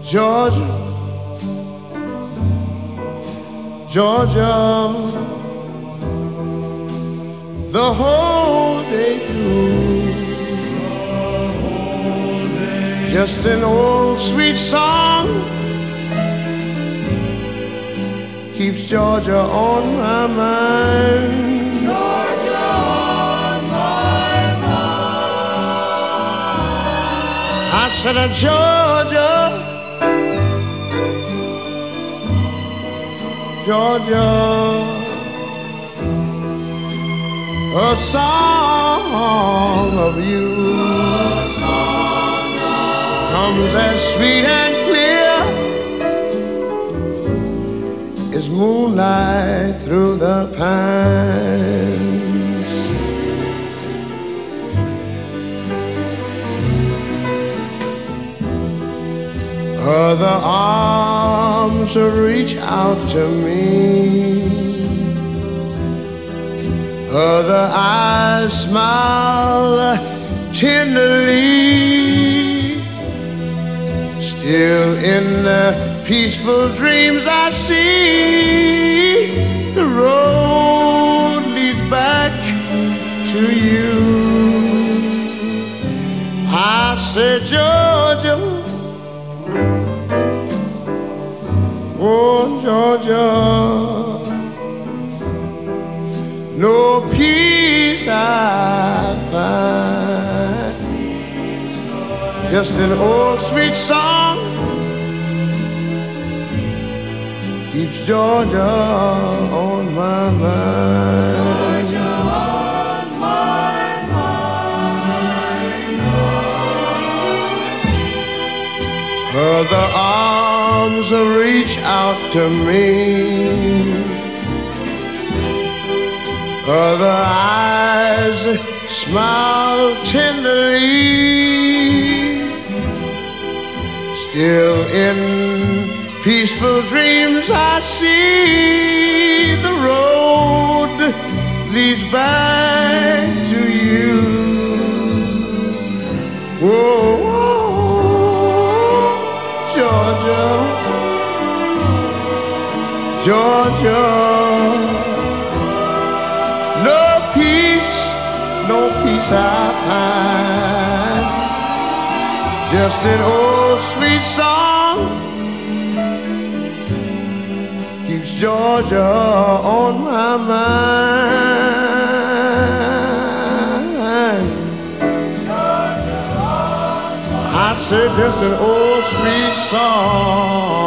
Georgia, Georgia, the whole day through. Just an old sweet song keeps Georgia on my mind. Georgia on my mind. I said, Georgia, Georgia, a song of you comes as sweet and clear as moonlight through the pines. Other arms reach out to me, other eyes smile tenderly. Still in the peaceful dreams I see, the road leads back to you. I said, Georgia, oh Georgia, no peace I find, just an old sweet song keeps Georgia on my mind. Georgia on my mind. Other arms reach out to me, other eyes smile tenderly. Still in peaceful dreams I see, the road leads back to you. Whoa, Georgia, Georgia, no peace I find, just an old sweet song keeps Georgia on my mind. Georgia on my I said just an old sweet song